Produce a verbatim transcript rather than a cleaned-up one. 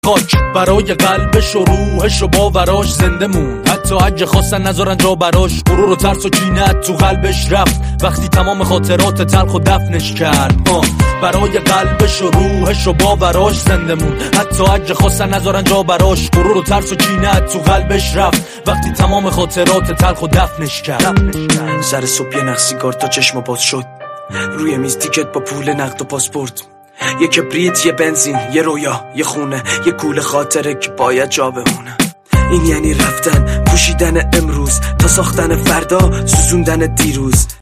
خاک برای قلبش و روحش و باوراش زنده مون، حتی اگه خواستن نذارن جا براش. غرور و ترس و کینه تو قلبش رفت وقتی تمام خاطرات تلخ و دفنش کرد. آه. برای قلبش و روحش و باوراش زنده مون، حتی اگه خواستن نذارن جا براش. غرور و ترس و کینه تو قلبش رفت وقتی تمام خاطرات تلخ و دفنش کرد. سر صبح یه نخ سیگار تا چشم باز شد، روی میز تیکت با پول نقد و پاسپورت، یه کبریت، یه بنزین، یه رویا، یه خونه، یه کوله خاطره که باید جا بمونه. این یعنی رفتن، پوشیدن امروز تا ساختن فردا، سوزوندن دیروز.